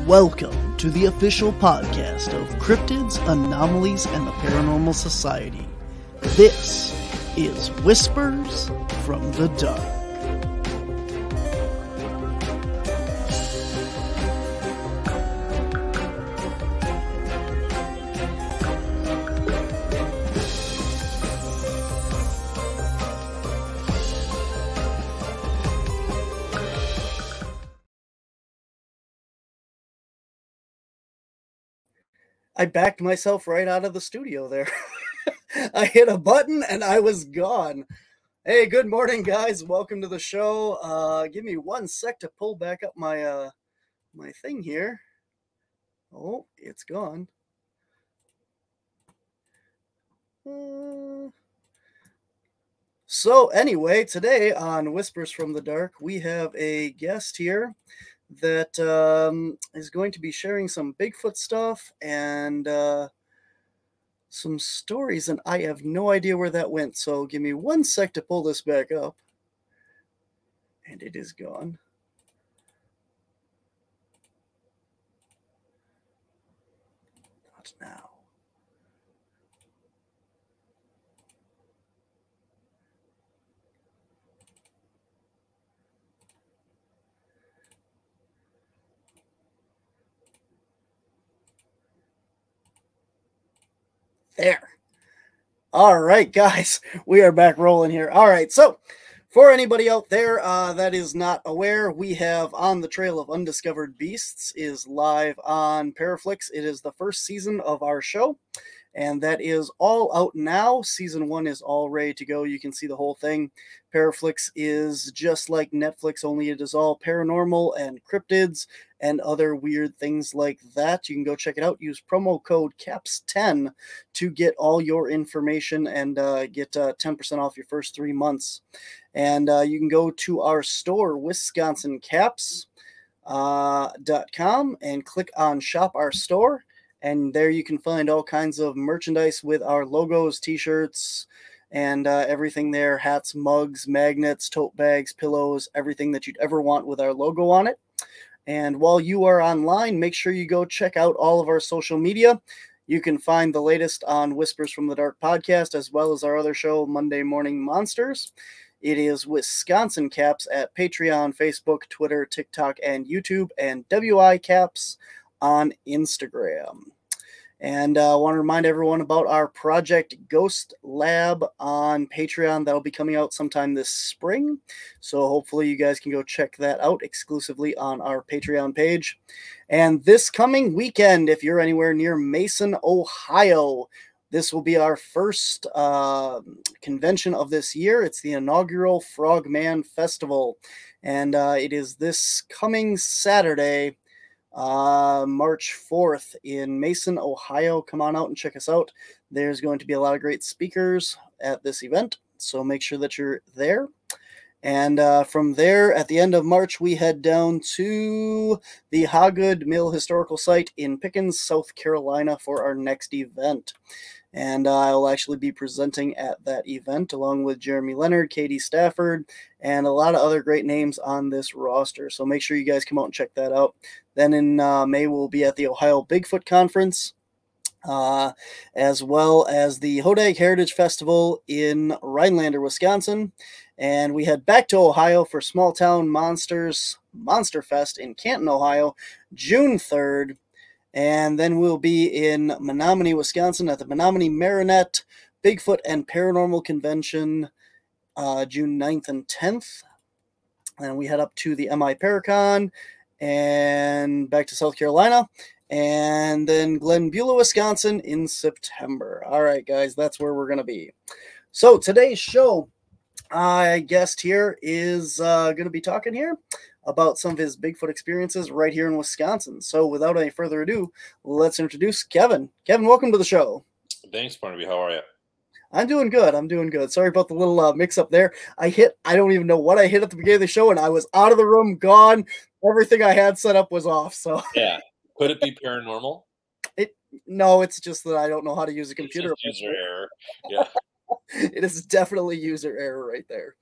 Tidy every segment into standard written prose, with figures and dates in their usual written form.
Welcome to the official podcast of Cryptids, Anomalies, and the Paranormal Society. This is Whispers from the Dark. I backed myself right out of the studio there. I hit a button and I was gone. Hey, good morning, guys. Welcome to the show. Give me 1 sec to pull back up my my thing here. Oh, it's gone. So anyway, today on Whispers from the Dark, we have a guest here that is going to be sharing some Bigfoot stuff and some stories, and I have no idea where that went. So give me 1 sec to pull this back up. And it is gone. Not now. There. All right, guys, we are back rolling here. All right, so for anybody out there that is not aware, we have On the Trail of Undiscovered Beasts is live on Paraflix. It is the first season of our show, and that is all out now. Season 1 is all ready to go. You can see the whole thing. Paraflix is just like Netflix, only it is all paranormal and cryptids and other weird things like that. You can go check it out. Use promo code CAPS10 to get all your information and get 10% off your first 3 months. And you can go to our store, wisconsincaps.com, and click on Shop Our Store. And there you can find all kinds of merchandise with our logos, t-shirts, and everything there. Hats, mugs, magnets, tote bags, pillows, everything that you'd ever want with our logo on it. And while you are online, make sure you go check out all of our social media. You can find the latest on Whispers from the Dark podcast, as well as our other show, Monday Morning Monsters. It is Wisconsin Caps at Patreon, Facebook, Twitter, TikTok, and YouTube, and WI Caps on Instagram. And I want to remind everyone about our Project Ghost Lab on Patreon. That'll be coming out sometime this spring. So hopefully you guys can go check that out exclusively on our Patreon page. And this coming weekend, if you're anywhere near Mason, Ohio, this will be our first convention of this year. It's the inaugural Frogman Festival. And it is this coming Saturday, March 4th in Mason, Ohio. Come on out and check us out. There's going to be a lot of great speakers at this event, so make sure that you're there. And from there, at the end of March, we head down to the Hagood Mill Historical Site in Pickens, South Carolina for our next event. And I'll actually be presenting at that event along with Jeremy Leonard, Katie Stafford, and a lot of other great names on this roster. So make sure you guys come out and check that out. Then in May, we'll be at the Ohio Bigfoot Conference, as well as the Hodag Heritage Festival in Rhinelander, Wisconsin. And we head back to Ohio for Small Town Monsters Monster Fest in Canton, Ohio, June 3rd. And then we'll be in Menominee, Wisconsin at the Menominee Marinette Bigfoot and Paranormal Convention, June 9th and 10th. And we head up to the MI Paracon and back to South Carolina. And then Glen Beulah, Wisconsin in September. All right, guys, that's where we're going to be. So today's show, our guest here is going to be talking here about some of his Bigfoot experiences right here in Wisconsin. So without any further ado, let's introduce Kevin. Kevin, welcome to the show. Thanks, Barnaby. How are you? I'm doing good. I'm doing good. Sorry about the little mix-up there. I don't even know what I hit at the beginning of the show, and I was out of the room, gone. Everything I had set up was off. So yeah. Could it be paranormal? No, it's just that I don't know how to use a computer. It's just user error. Yeah. It is definitely user error right there.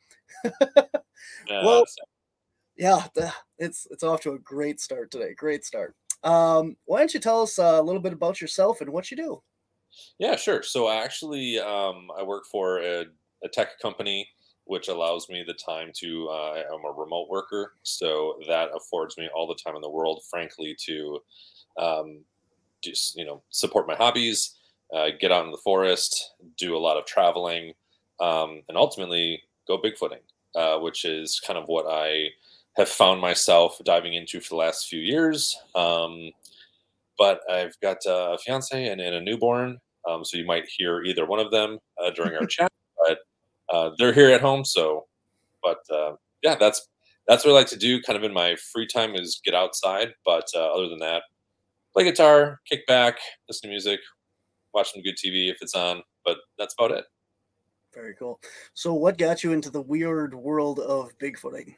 Yeah, well, yeah, it's off to a great start today. Great start. Why don't you tell us a little bit about yourself and what you do? Yeah, sure. So I work for a tech company, which allows me the time to. I'm a remote worker, so that affords me all the time in the world, frankly, to um, just support my hobbies, get out in the forest, do a lot of traveling, and ultimately go bigfooting, which is kind of what I have found myself diving into for the last few years. But I've got a fiance and a newborn, so you might hear either one of them during our chat. But they're here at home, so yeah, that's what I like to do. Kind of in my free time is get outside. But other than that, play guitar, kick back, listen to music, watch some good TV if it's on. But that's about it. Very cool. So, what got you into the weird world of Bigfooting?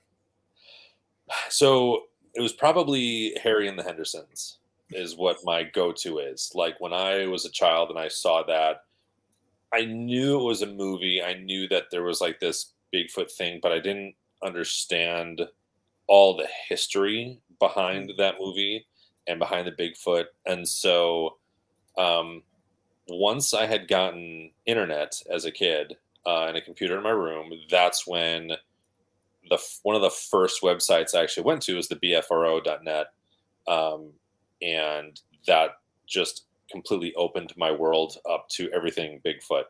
So it was probably Harry and the Hendersons is what my go-to is. Like when I was a child and I saw that, I knew it was a movie. I knew that there was like this Bigfoot thing, but I didn't understand all the history behind Mm. that movie and behind the Bigfoot. And so um, once I had gotten internet as a kid and a computer in my room, that's when one of the first websites I actually went to was the bfro.net, um, and that just completely opened my world up to everything Bigfoot.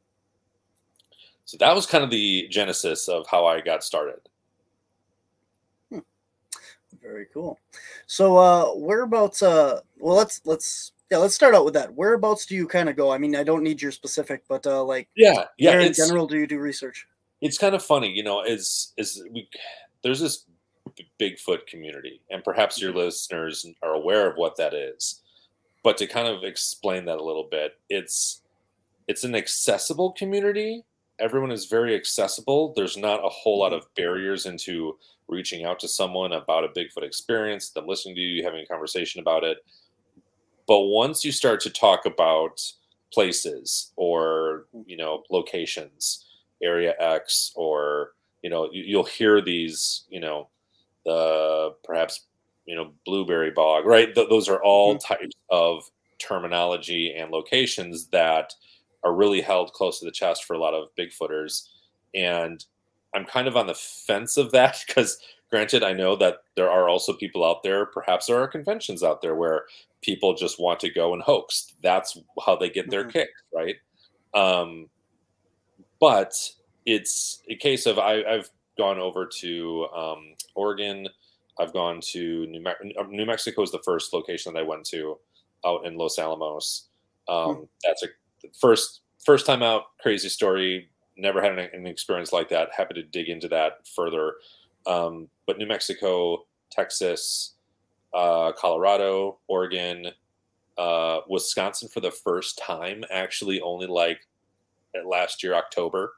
So that was kind of the genesis of how I got started. Hmm, very cool. So, whereabouts? Well, let's start out with that. Whereabouts do you kind of go? I mean, I don't need your specific, but like, Yeah, where in general do you do research? it's kind of funny, is we there's this Bigfoot community, and perhaps your Mhm. listeners are aware of what that is. But to kind of explain that a little bit, it's an accessible community. Everyone is very accessible. There's not a whole lot Mhm. of barriers into reaching out to someone about a Bigfoot experience, them listening to you, having a conversation about it. But once you start to talk about places or, locations, area X, or, you'll hear these, the perhaps, blueberry bog, right? Those are all Mhm. types of terminology and locations that are really held close to the chest for a lot of Bigfooters. And I'm kind of on the fence of that because, granted, I know that there are also people out there, perhaps there are conventions out there where people just want to go and hoax. That's how they get their Mhm. kick, right? Um, but it's a case of I've gone over to Oregon. I've gone to New Mexico is the first location that I went to out in Los Alamos. Mhm. That's a first time out. Crazy story. Never had an experience like that. Happy to dig into that further. But New Mexico, Texas, Colorado, Oregon, Wisconsin for the first time. Actually, only like last year October,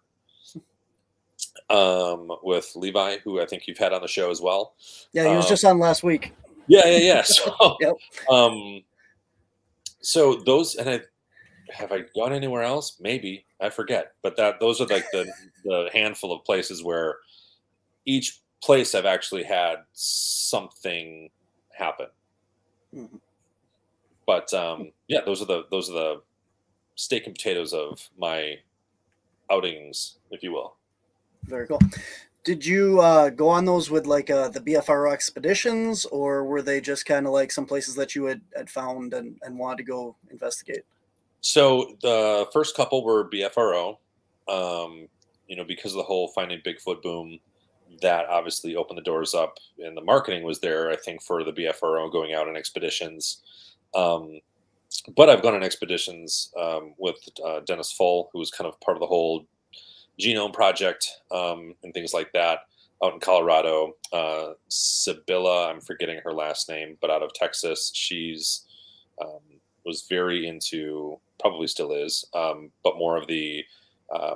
with Levi, who I think you've had on the show as well. Yeah, he was Um, just on last week. yeah. Yep. Um, so those, and I have I gone anywhere else? Maybe I forget, but those are like the handful of places where each place I've actually had something happen. Mhm. But yeah, those are the steak and potatoes of my outings, if you will. Very cool. Did you go on those with like the BFR expeditions, or were they just kind of like some places that you had found and wanted to go investigate? So the first couple were BFRO, because of the whole Finding Bigfoot boom. That obviously opened the doors up, and the marketing was there. I think for the BFRO going out on expeditions, um, but I've gone on expeditions with Dennis Full, who was kind of part of the whole genome project, and things like that out in Colorado. Sibylla, I'm forgetting her last name, but out of Texas, she's um, was very into, probably still is, but more of um,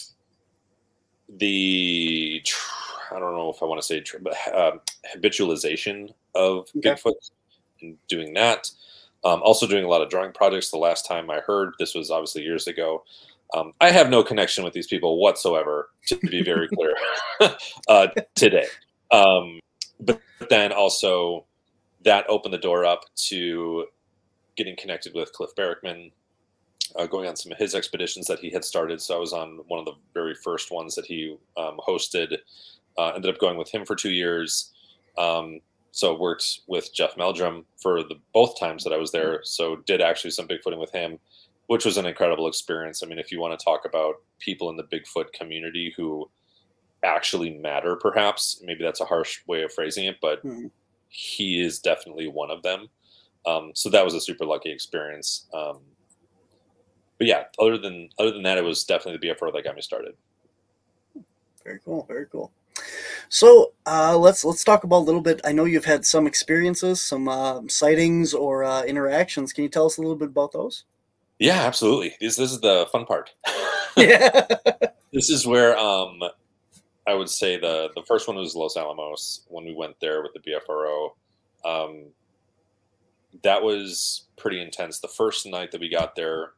I don't know if I want to say but habitualization of Okay. Bigfoot and doing that. Also doing a lot of drawing projects. The last time I heard, this was obviously years ago. I have no connection with these people whatsoever, to be very clear, today. But then also that opened the door up to getting connected with Cliff Barrickman, going on some of his expeditions that he had started. So I was on one of the very first ones that he hosted. Ended up going with him for 2 years. So worked with Jeff Meldrum for the both times that I was there. So did actually some Bigfooting with him, which was an incredible experience. I mean, if you want to talk about people in the Bigfoot community who actually matter, perhaps, maybe that's a harsh way of phrasing it, but Mhm. he is definitely one of them. So that was a super lucky experience. But yeah, other than that, it was definitely the BFR that got me started. Very cool. Very cool. So let's talk about a little bit. I know you've had some experiences, some sightings or interactions. Can you tell us a little bit about those? Yeah, absolutely. This is the fun part. Yeah. This is where I would say the first one was Los Alamos when we went there with the BFRO. Um, that was pretty intense. The first night that we got there,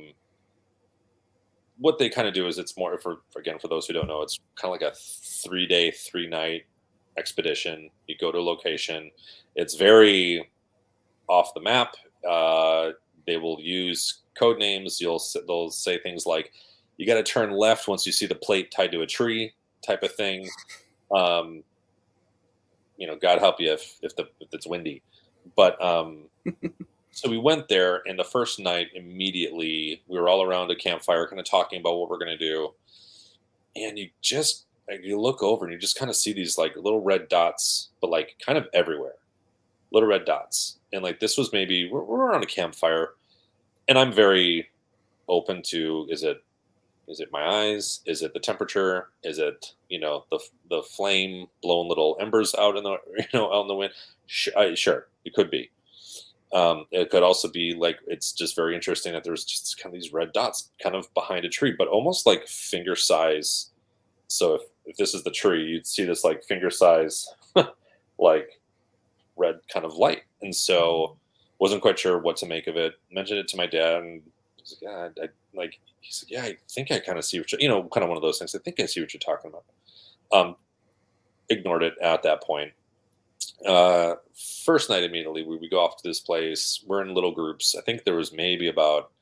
what they kind of do is it's more again for those who don't know, it's kind of like a 3-day, 3-night expedition. You go to a location. It's very off the map. They will use code names. They'll say things like, "You got to turn left once you see the plate tied to a tree," type of thing. Um, God help you if it's windy. But so we went there, and the first night, immediately we were all around a campfire, kind of talking about what we're going to do, and you just like, you look over and you just kind of see these like little red dots, but like kind of everywhere, little red dots. And like this was maybe we're around a campfire, and I'm very open to is it my eyes? Is it the temperature? Is it the flame blowing little embers out in the out in the wind? Sure, it could be. It could also be like it's just very interesting that there's just kind of these red dots kind of behind a tree, but almost like finger size. So if this is the tree, you'd see this like finger size, like red kind of light. And so wasn't quite sure what to make of it. Mentioned it to my dad, and he's like, "Yeah, like." He's like, "Yeah, I think I kind of see what kind of one of those things. I think I see what you're talking about." Um, Ignored it at that point. Uh, First night, immediately we go off to this place. We're in little groups. I think there was maybe about,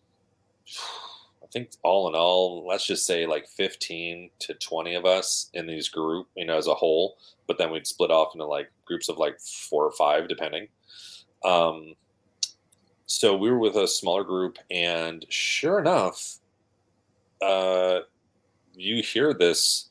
I think all in all, let's just say like 15 to 20 of us in these group, as a whole. But then we'd split off into like groups of like 4 or 5, depending. Um, so we were with a smaller group, and sure enough, uh, you hear this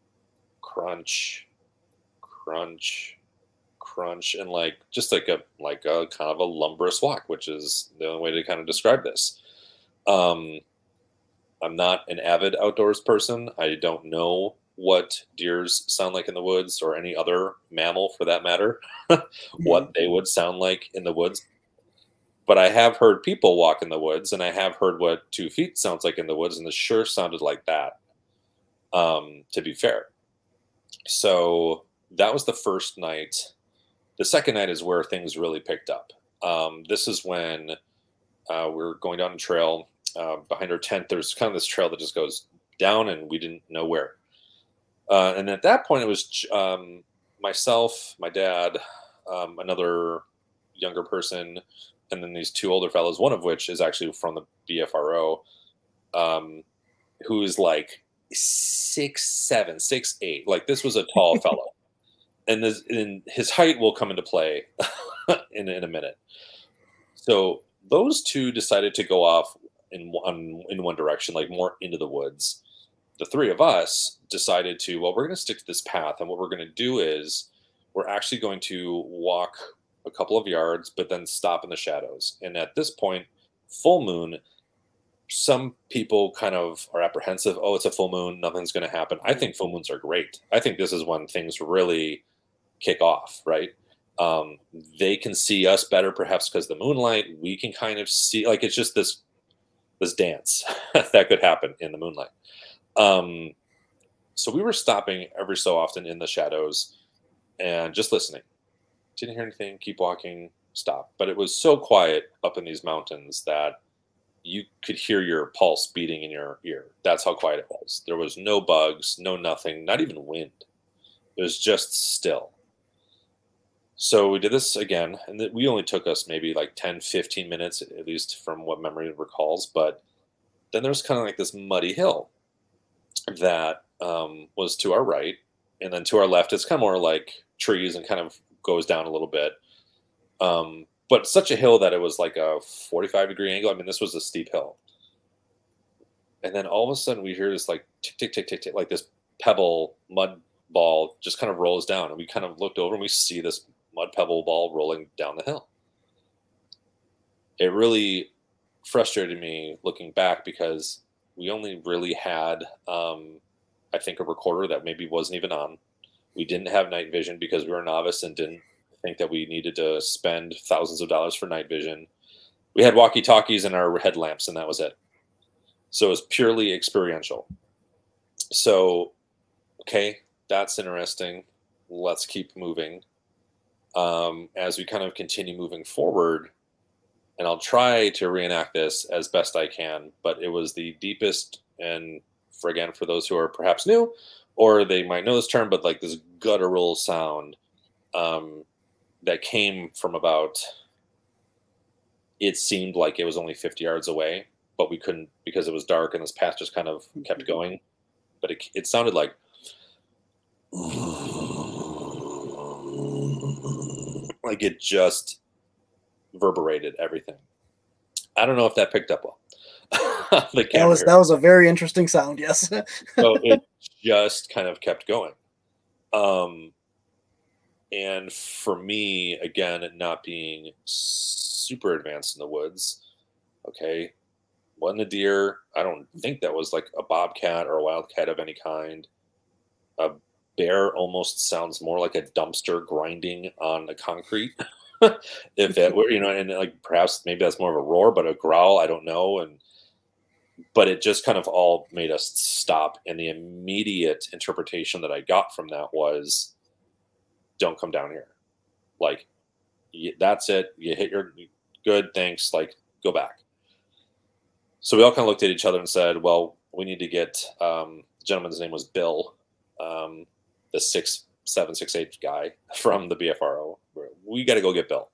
crunch, crunch, crunch, and like just like a kind of a lumberous walk, which is the only way to kind of describe this. Um, I'm not an avid outdoors person. I don't know what deers sound like in the woods, or any other mammal for that matter, Mhm. what they would sound like in the woods. But I have heard people walk in the woods, and I have heard what 2 feet sounds like in the woods, and it sure sounded like that. To be fair, so that was the first night. The second night is where things really picked up. This is when we're going down a trail. Behind our tent, there's kind of this trail that just goes down, and we didn't know where. And at that point, it was myself, my dad, another younger person, and then these 2 older fellows, one of which is actually from the BFRO, um, who is like 6'7", 6'8". Like this was a tall fellow, and his height will come into play in a minute. So those two decided to go off in one direction, like more into the woods. The 3 of us decided to, well, we're going to stick to this path, and what we're going to do is we're actually going to walk a couple of yards, but then stop in the shadows. And at this point, full moon. Some people kind of are apprehensive. Oh, it's a full moon. Nothing's going to happen. I think full moons are great. I think this is when things really kick off, right? They can see us better, perhaps because the moonlight. We can kind of see, like it's just this dance that could happen in the moonlight. Um, so we were stopping every so often in the shadows and just listening. Didn't hear anything. Keep walking. Stop. But it was so quiet up in these mountains that you could hear your pulse beating in your ear. That's how quiet it was. There was no bugs, no nothing, not even wind. It was just still. So we did this again, and we only took us maybe like 10, 15 minutes, at least from what memory recalls. But then there's kind of like this muddy hill that was to our right. And then to our left, it's kind of more like trees and kind of goes down a little bit. But such a hill that it was like a 45-degree angle. I mean, this was a steep hill. And then all of a sudden we hear this like tick, tick, tick, tick, tick, like this pebble mud ball just kind of rolls down. And we kind of looked over and we see this mud pebble ball rolling down the hill. It really frustrated me looking back because we only really had, I think, a recorder that maybe wasn't even on. We didn't have night vision because we were novice and didn't think that we needed to spend thousands of dollars for night vision. We had walkie talkies and our headlamps, and that was it. So it was purely experiential. So, okay, that's interesting. Let's keep moving. As we kind of continue moving forward, and I'll try to reenact this as best I can, but it was the deepest, and for those who are perhaps new, or they might know this term, but like this guttural sound that came from about, it seemed like it was only 50 yards away, but we couldn't because it was dark and this path just kind of kept going. But it sounded like, it just reverberated everything. I don't know if that picked up well. The camera That was a very interesting sound. Yes. So it just kind of kept going. And for me, again, not being super advanced in the woods, okay, wasn't a deer. I don't think that was like a bobcat or a wildcat of any kind. A bear almost sounds more like a dumpster grinding on the concrete. If it were, and like perhaps maybe that's more of a roar, but a growl, I don't know. But it just kind of all made us stop. And the immediate interpretation that I got from that was, don't come down here. Like, that's it. You hit your good, thanks. Like, go back. So we all kind of looked at each other and said, well, we need to get, the gentleman's name was Bill, the 6'7", 6'8" guy from the BFRO. We got to go get Bill.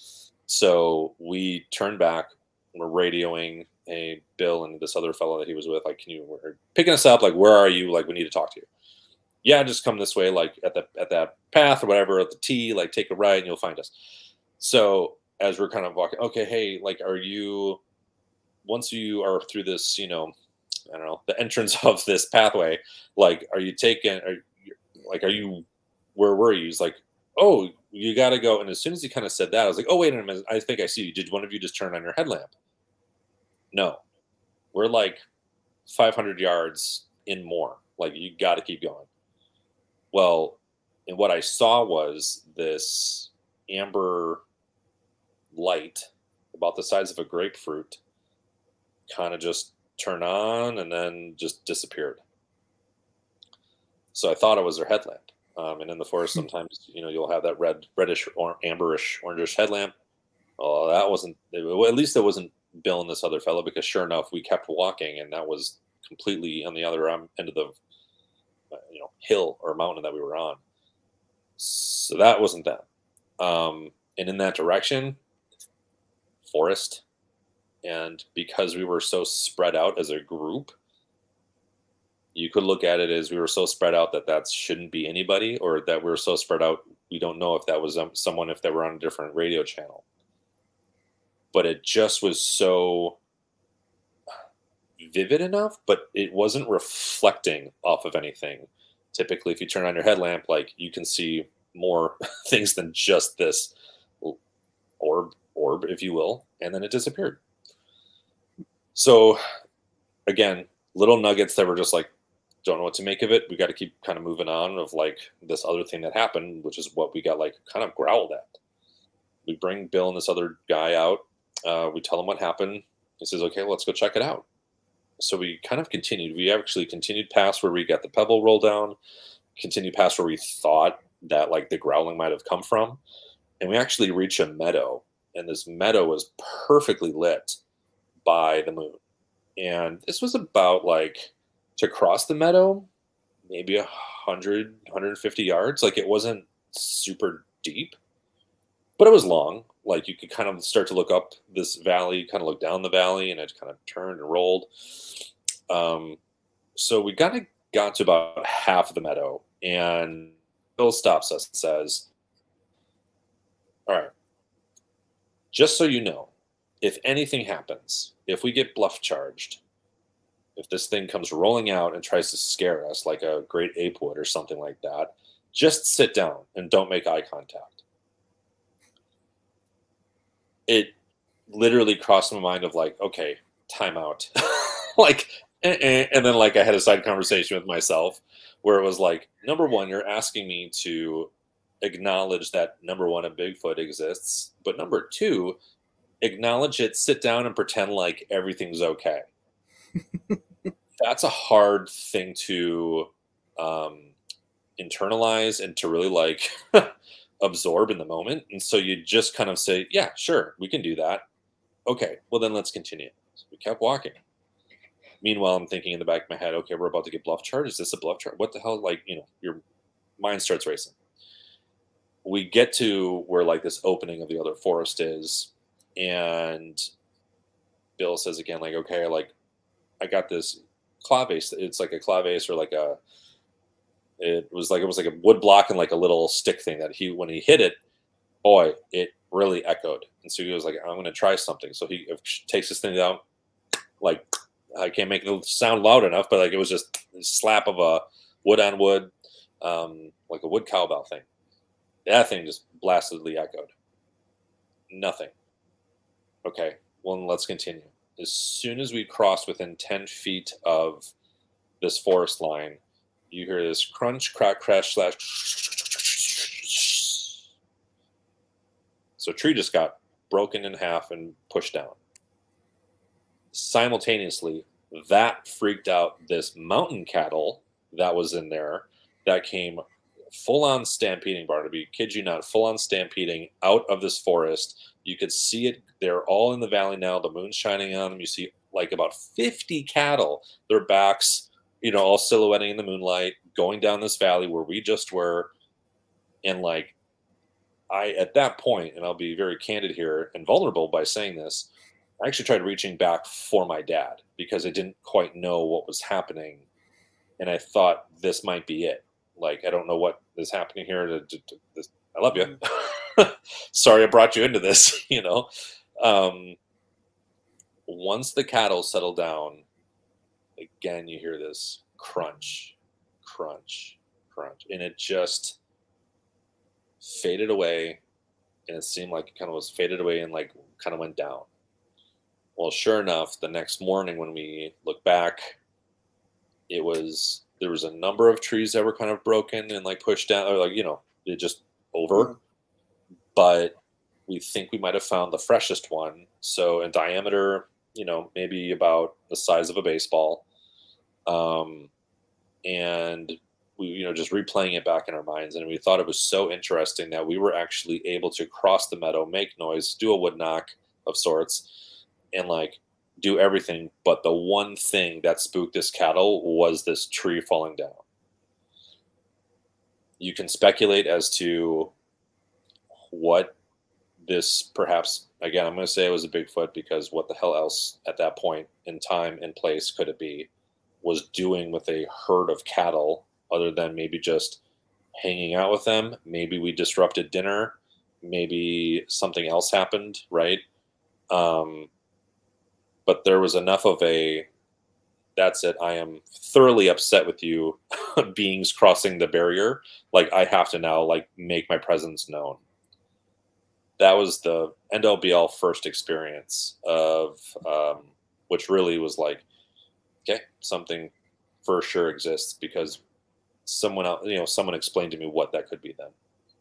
So we turned back. We're radioing, hey, Bill and this other fellow that he was with, like, we're picking us up, like, where are you? Like, we need to talk to you. Yeah, just come this way, like at that path or whatever, at the T, like take a right and you'll find us. So as we're kind of walking, okay, hey, like, once you are through this, I don't know, the entrance of this pathway, like, are you, where were you? He's like, oh, you got to go. And as soon as he kind of said that, I was like, oh, wait a minute, I think I see you. Did one of you just turn on your headlamp? No, we're like 500 yards in more. Like, you got to keep going. Well, and what I saw was this amber light about the size of a grapefruit kind of just turn on and then just disappeared. So I thought it was their headlamp. And in the forest, sometimes, you'll have that reddish or amberish, orangish headlamp. Oh, that wasn't, well, at least it wasn't Bill and this other fellow, because sure enough, we kept walking and that was completely on the other end of the hill or mountain that we were on. So that wasn't them. And in that direction, forest. And because we were so spread out as a group, you could look at it as we were so spread out that shouldn't be anybody, or that we were so spread out we don't know if that was someone, if they were on a different radio channel. But it just was so vivid enough, but it wasn't reflecting off of anything. Typically, if you turn on your headlamp, like, you can see more things than just this orb, if you will, and then it disappeared. So again, little nuggets that were just like, don't know what to make of it. We got to keep kind of moving on of like this other thing that happened, which is what we got like kind of growled at. We bring Bill and this other guy out. We tell him what happened. He says, okay, let's go check it out. So we kind of continued. We actually continued past where we got the pebble roll down, continued past where we thought that like the growling might have come from. And we actually reached a meadow, and this meadow was perfectly lit by the moon. And this was about like, to cross the meadow, maybe 100, 150 yards. Like, it wasn't super deep. but it was long. Like you could kind of start to look up this valley, kind of look down the valley, and it kind of turned and rolled. So we got to about half of the meadow, and Bill stops us and says, "All right, just so you know, if anything happens, if we get bluff charged, if this thing comes rolling out and tries to scare us like a great ape would or something like that, just sit down and don't make eye contact." It literally crossed my mind of like, okay, timeout. Like, and then like I had a side conversation with myself where it was like, number one, you're asking me to acknowledge that number one, a Bigfoot exists, but number two, acknowledge it, sit down and pretend like everything's okay. That's a hard thing to internalize and to really like absorb in the moment. And so you just kind of say, yeah, sure, we can do that. Okay, well then let's continue. So we kept walking. Meanwhile, I'm thinking in the back of my head, okay, we're about to get bluff charge. Is this a bluff charge? What the hell? Like, your mind starts racing. We get to where like this opening of the other forest is, and Bill says again, like, okay, like I got this clavace. It's like a clavace or like it was like a wood block and like a little stick thing that when he hit it, boy, it really echoed. And so he was like, I'm going to try something. So he takes this thing down, like, I can't make it sound loud enough, but like it was just a slap of a wood on wood, like a wood cowbell thing. That thing just blastedly echoed. Nothing. Okay, well, let's continue. As soon as we crossed within 10 feet of this forest line, you hear this crunch, crack, crash, slash. So a tree just got broken in half and pushed down. Simultaneously, that freaked out this mountain cattle that was in there that came full on stampeding, Barnaby, kid you not, full on stampeding out of this forest. You could see it. They're all in the valley now. The moon's shining on them. You see like about 50 cattle, their backs, all silhouetting in the moonlight, going down this valley where we just were. And like, at that point, and I'll be very candid here and vulnerable by saying this, I actually tried reaching back for my dad because I didn't quite know what was happening. And I thought this might be it. Like, I don't know what is happening here. I love you. Sorry I brought you into this, Once the cattle settle down, again, you hear this crunch, crunch, crunch. And it just faded away. And it seemed like it kind of was faded away and like kind of went down. Well, sure enough, the next morning when we look back, there was a number of trees that were kind of broken and like pushed down, or like, it just over. Mm-hmm. But we think we might have found the freshest one. So in diameter, maybe about the size of a baseball. And we, just replaying it back in our minds. And we thought it was so interesting that we were actually able to cross the meadow, make noise, do a wood knock of sorts, and like do everything. But the one thing that spooked this cattle was this tree falling down. You can speculate as to what this perhaps, again, I'm going to say it was a Bigfoot because what the hell else at that point in time and place could it be, was doing with a herd of cattle other than maybe just hanging out with them. Maybe we disrupted dinner. Maybe something else happened, right? But there was enough of that's it. I am thoroughly upset with you beings crossing the barrier. Like I have to now like make my presence known. That was the end all be all first experience of, which really was like, okay, something for sure exists because someone else, someone explained to me what that could be then.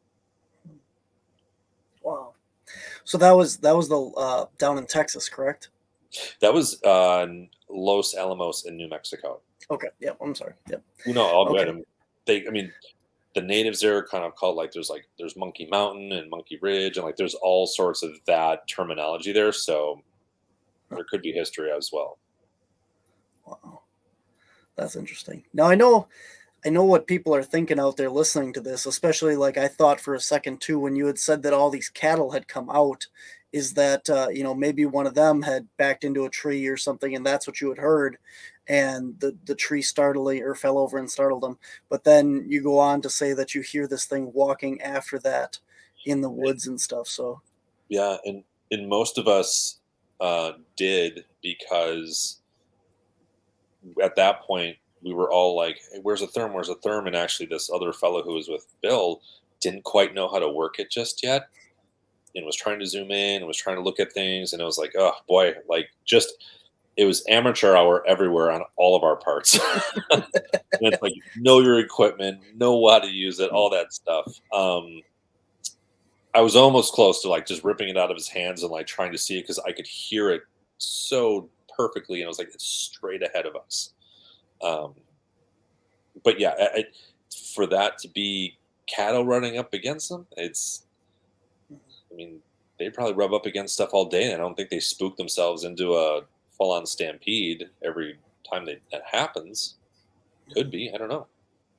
Wow. So that was the down in Texas, correct? That was Los Alamos in New Mexico. Okay. Yeah. I'm sorry. Yeah. No, all good. The natives there kind of call it like there's Monkey Mountain and Monkey Ridge and like there's all sorts of that terminology there. So there could be history as well. Wow. That's interesting. Now I know I know what people are thinking out there listening to this, especially like I thought for a second too when you had said that all these cattle had come out, is that maybe one of them had backed into a tree or something, and that's what you had heard, and the tree startling or fell over and startled them. But then you go on to say that you hear this thing walking after that in the woods and stuff. So Yeah, and most of us did, because at that point we were all like, hey, where's a therm? Where's a therm? And actually, this other fellow who was with Bill didn't quite know how to work it just yet, and was trying to zoom in and was trying to look at things. And it was like, oh boy, like just it was amateur hour everywhere on all of our parts. And it's like, know your equipment, know how to use it, all that stuff. I was almost close to like just ripping it out of his hands and like trying to see it because I could hear it so perfectly, and I was like, it's straight ahead of us. Um, but yeah, for that to be cattle running up against them, I mean, they probably rub up against stuff all day, and I don't think they spook themselves into a full-on stampede every time that happens. Could be, I don't know.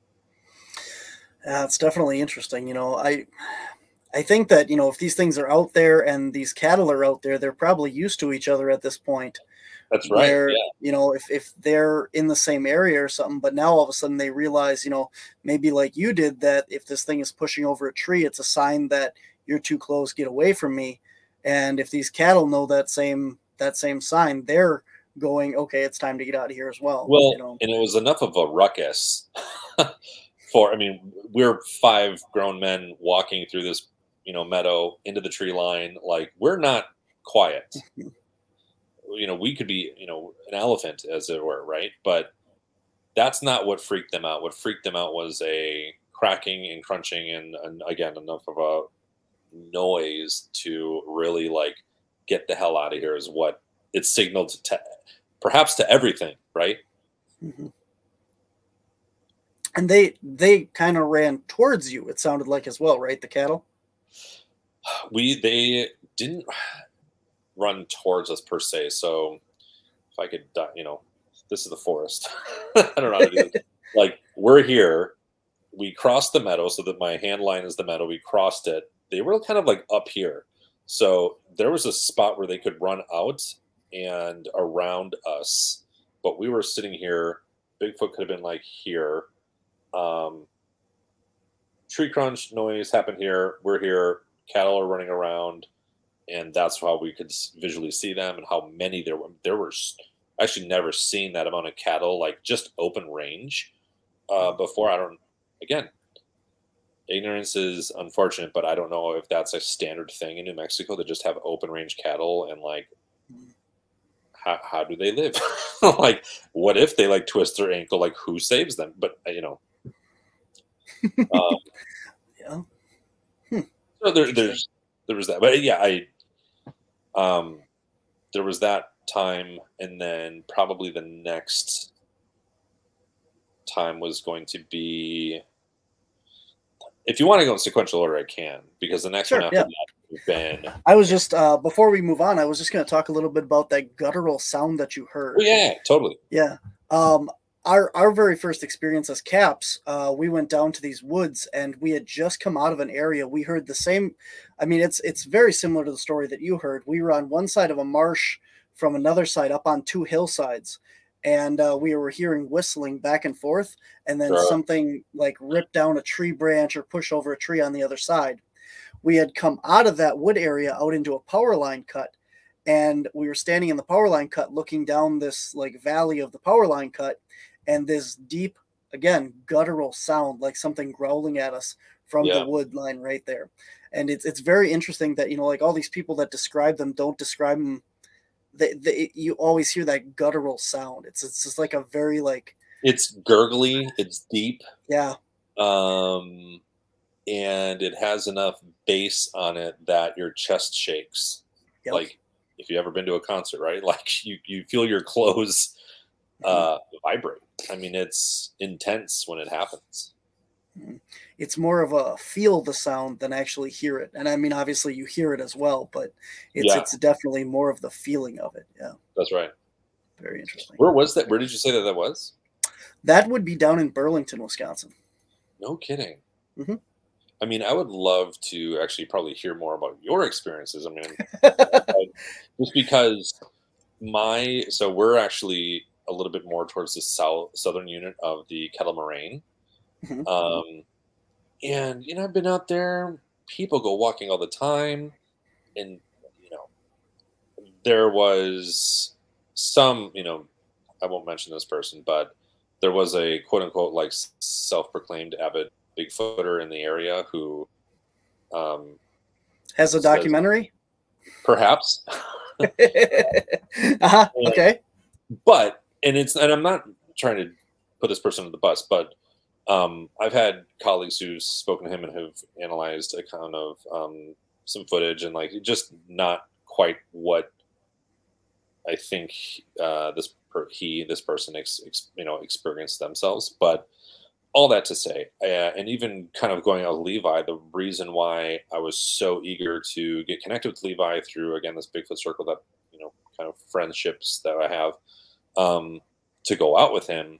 it's definitely interesting. I think that if these things are out there and these cattle are out there, they're probably used to each other at this point. That's right. Where Yeah, if they're in the same area or something, but now all of a sudden they realize, maybe like you did, that if this thing is pushing over a tree, it's a sign that you're too close, get away from me. And if these cattle know that same sign, they're going, okay, it's time to get out of here as well. well, and it was enough of a ruckus for. I mean, we're five grown men walking through this, meadow into the tree line. Like, we're not quiet. We could be, an elephant, as it were, right? But that's not what freaked them out. What freaked them out was a cracking and crunching, and again, enough of a noise to really like get the hell out of here is what it signaled to, perhaps to everything, right? hmm And they kind of ran towards you. It sounded like as well, right? The cattle. They didn't run towards us per se. So if I could, this is the forest. I don't know how to do this. Like, we're here. We crossed the meadow, so that my hand line is the meadow. We crossed it. They were kind of like up here. So there was a spot where they could run out and around us, but we were sitting here. Bigfoot could have been like here. Um, Tree crunch noise happened here. We're here. Cattle are running around, and that's how we could visually see them and how many there were. There were actually never seen that amount of cattle, like just open range before. I don't. Again, ignorance is unfortunate, but I don't know if that's a standard thing in New Mexico to just have open range cattle, and like how do they live? Like, what if they like twist their ankle? Like, who saves them? But um, Yeah. so there was that. But yeah, there was that time, and then probably the next time was going to be. If you want to go in sequential order, I can, because the next Sure, one after yeah. that has been. I was just before we move on, I was just going to talk a little bit about that guttural sound that you Oh heard. yeah, totally. Yeah. Our very first experience as Caps, we went down to these woods and we had just come out of an area. We heard the same. I mean, it's very similar to the story that you heard. We were on one side of a marsh, from another side up on two hillsides, and we were hearing whistling back and forth, and then Sure. something like rip down a tree branch or push over a tree on the other side. We had come out of that wood area out into a power line cut, and we were standing in the power line cut looking down this like valley of the power line cut, and this deep, again, guttural sound, like something growling at us from the Yeah, wood line right there. And it's very interesting that like all these people that describe them don't describe them. You always hear that guttural sound. It's just like a very like, it's gurgly. It's deep. yeah. Um, and it has enough bass on it that your chest shakes. Yep. Like, if you ever been to a concert, right? Like, you feel your clothes vibrate. I mean, it's intense when it happens. It's more of a feel the sound than actually hear it. And I mean, obviously you hear it as well, but it's Yeah, it's definitely more of the feeling of it. Yeah, that's right. very interesting. Where was that? Where did you say that was? That would be down in Burlington, Wisconsin. No kidding. Hmm. I mean, I would love to actually probably hear more about your experiences. I mean, just because so we're actually a little bit more towards the southern unit of the Kettle Moraine. Hmm. Um, and I've been out there. People go walking all the time, and you know, there was some, I won't mention this person, but there was a quote unquote like self-proclaimed avid Bigfooter in the area who um, Has a says documentary. perhaps, Uh-huh. and, Okay. and I'm not trying to put this person on the bus, but I've had colleagues who've spoken to him and have analyzed a kind of some footage and like just not quite what I think this person experienced themselves. But all that to say, and even kind of going out with Levi, the reason why I was so eager to get connected with Levi through again this Bigfoot circle that kind of friendships that I have, to go out with him,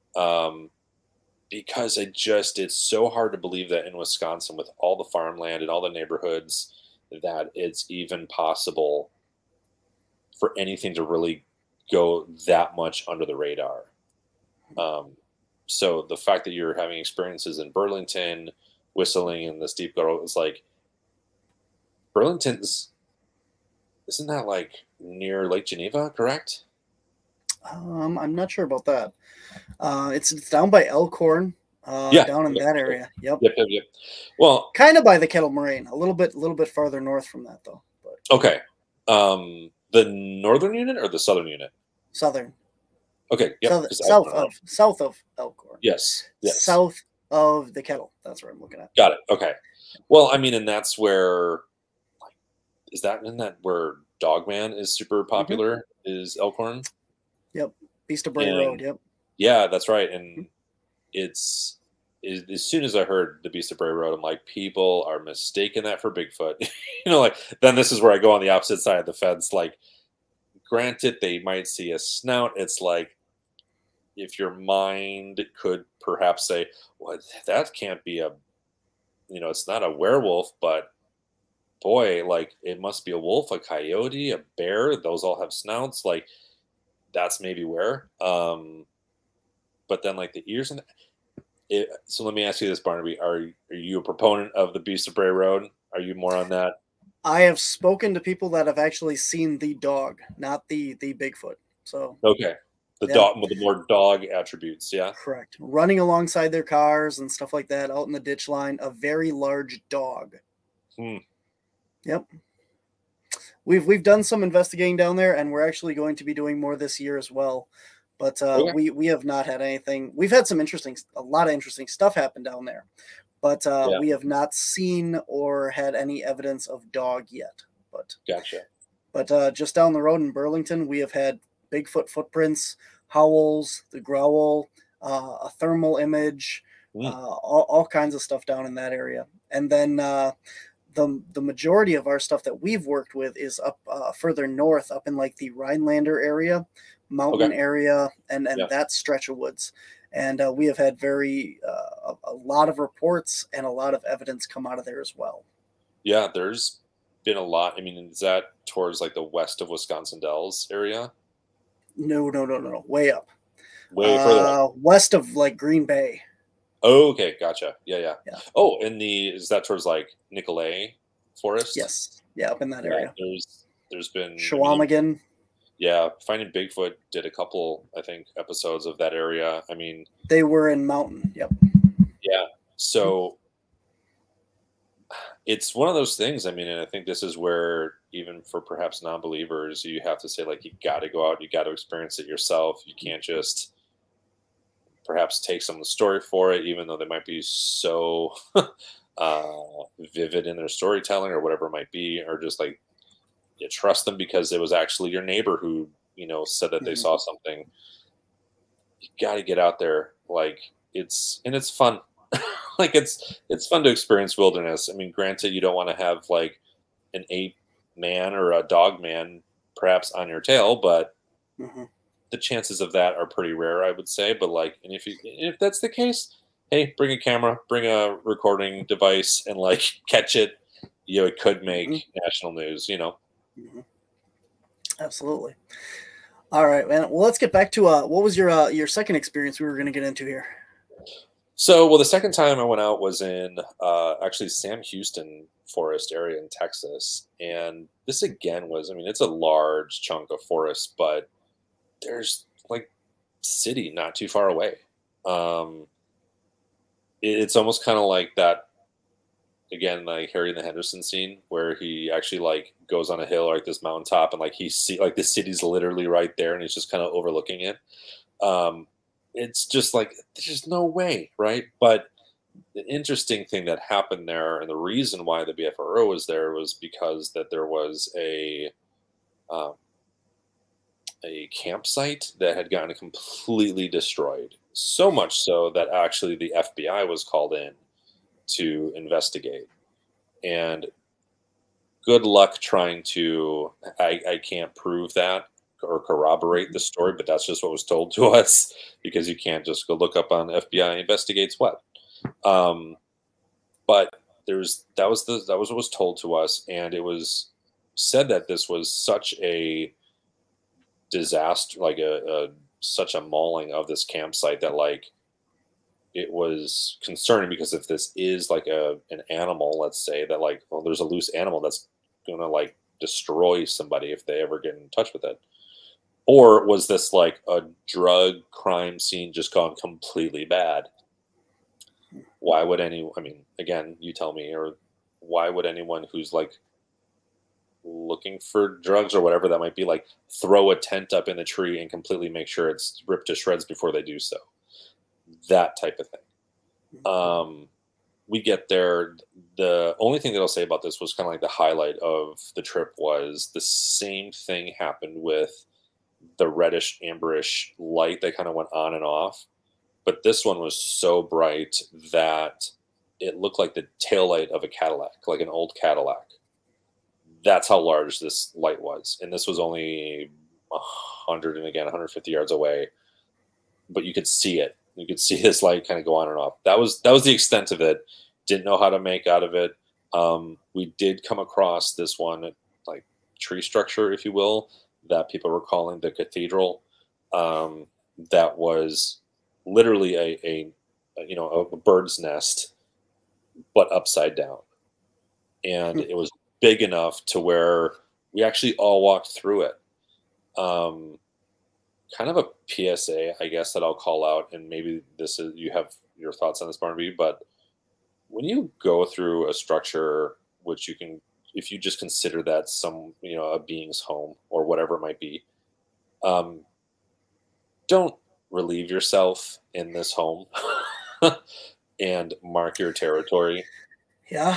because it's so hard to believe that in Wisconsin with all the farmland and all the neighborhoods that it's even possible for anything to really go that much under the radar. So the fact that you're having experiences in Burlington, whistling in the steep girl is like Burlington's. Isn't that like near Lake Geneva? Correct. I'm not sure about that. It's down by Elkhorn, Yeah. down in that area. Yep. Yep. Well, kind of by the Kettle Moraine, a little bit farther north from that though. But okay. The northern unit or the southern unit? Southern. Okay. Yep. South of Elkhorn. Yes. South of the Kettle. That's where I'm looking at. Got it. Okay. Well, I mean, and that's where isn't that where Dogman is super popular? Mm-hmm. Is Elkhorn? Yep. Beast of Bray Road. Yep. Yeah, that's right. And it's as soon as I heard the Beast of Bray Road, I'm like, people are mistaking that for Bigfoot. Like then this is where I go on the opposite side of the fence. Like, granted, they might see a snout. It's like if your mind could perhaps say, well, that can't be it's not a werewolf, but boy, like it must be a wolf, a coyote, a bear. Those all have snouts. Like that's maybe where. But then like the ears and so let me ask you this, Barnaby: Are you a proponent of the Beast of Bray Road? Are you more on that? I have spoken to people that have actually seen the dog, not the Bigfoot. So okay, the dog with the more dog attributes, yeah, correct. Running alongside their cars and stuff like that, out in the ditch line, a very large dog. Yep. We've done some investigating down there, and we're actually going to be doing more this year as well. But we have not had anything. We've had a lot of interesting stuff happen down there, but we have not seen or had any evidence of dog yet. But gotcha. But just down the road in Burlington, we have had Bigfoot footprints, howls, the growl, a thermal image, all kinds of stuff down in that area. And then the majority of our stuff that we've worked with is up further north, up in like the Rhinelander area, mountain area, and that stretch of woods. And we have had a lot of reports and a lot of evidence come out of there as well. Yeah, there's been a lot. I mean, is that towards like the west of Wisconsin Dells area? No. Way up. Way further. West of like Green Bay. Oh, okay, gotcha. Yeah. Oh, is that towards like Nicolet Forest? Yes. Yeah, up in that area. There's been Chequamegon. Finding Bigfoot did a couple, I think, episodes of that area. I mean, they were in Mountain. Yep. Yeah. So it's one of those things. I mean, and I think this is where even for perhaps non-believers, you have to say like, you got to go out, you got to experience it yourself. You can't just perhaps take some of the story for it, even though they might be so vivid in their storytelling or whatever it might be, or just like you trust them because it was actually your neighbor who, said that they saw something. You got to get out there. Like it's fun. Like it's fun to experience wilderness. I mean, granted, you don't want to have like an ape man or a dog man perhaps on your tail, but the chances of that are pretty rare, I would say. But like, and if that's the case, hey, bring a camera, bring a recording device, and like catch it. You know, it could make Hmm. national news. You know. Hmm. Absolutely. All right, man. Well, let's get back to what was your second experience we were going to get into here? So, well, the second time I went out was in actually Sam Houston Forest area in Texas, and this again was, I mean, it's a large chunk of forest, but there's like city not too far away. Um, it's almost kind of like that again, like Harry and the Henderson scene where he actually like goes on a hill or like this mountaintop, and like he see like the city's literally right there, and he's just kind of overlooking it. Um, it's just like there's no way, right? But the interesting thing that happened there, and the reason why the BFRO was there was because that there was um, a campsite that had gotten completely destroyed. So much so that actually the FBI was called in to investigate. And good luck trying to, I can't prove that or corroborate the story, but that's just what was told to us because you can't just go look up on FBI investigates what. Um, but that was what was told to us, and it was said that this was such a disaster, like a such a mauling of this campsite that like it was concerning because if this is like an animal, let's say that like well, there's a loose animal that's gonna like destroy somebody if they ever get in touch with it. Or was this like a drug crime scene just gone completely bad? Why would any I mean, again, you tell me, or why would anyone who's like looking for drugs or whatever that might be like throw a tent up in the tree and completely make sure it's ripped to shreds before they do so? That type of thing. Um, we get there. The only thing that I'll say about this was kind of like the highlight of the trip was the same thing happened with the reddish amberish light that kind of went on and off. But this one was so bright that it looked like the taillight of a Cadillac, like an old Cadillac. That's how large this light was. And this was only 100 and again 150 yards away, but you could see it. You could see this light kind of go on and off. That was the extent of it. Didn't know how to make out of it. We did come across this one like tree structure, if you will, that people were calling the cathedral. Um, that was literally a you know a bird's nest, but upside down, and it was big enough to where we actually all walked through it. Um, Kind of a PSA, I guess, that I'll call out, and maybe this is you have your thoughts on this, Barnaby, but when you go through a structure, which you can, if you just consider that some, you know, a being's home or whatever it might be, um, don't relieve yourself in this home and mark your territory. Yeah.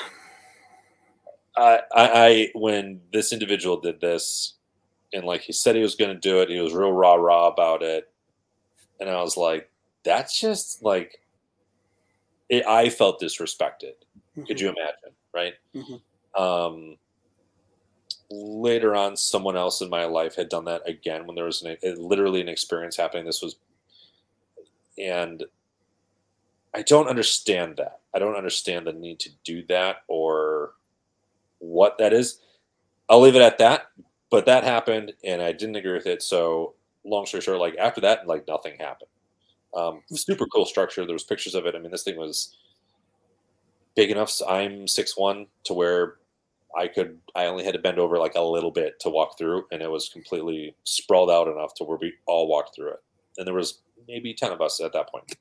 When this individual did this, and like he said he was going to do it, he was real rah rah about it, and I was like, that's just like I felt disrespected. Could Hmm. you imagine, right? Hmm. Um, Later on, someone else in my life had done that again when there was literally an experience happening. This was, and I don't understand that. I don't understand the need to do that or what that is. I'll leave it at that. But that happened, and I didn't agree with it. So, long story short, like after that, like nothing happened. Super cool structure. There was pictures of it. I mean, this thing was big enough. So I'm 6'1" to where I only had to bend over like a little bit to walk through, and it was completely sprawled out enough to where we all walked through it. And there was maybe 10 of us at that point.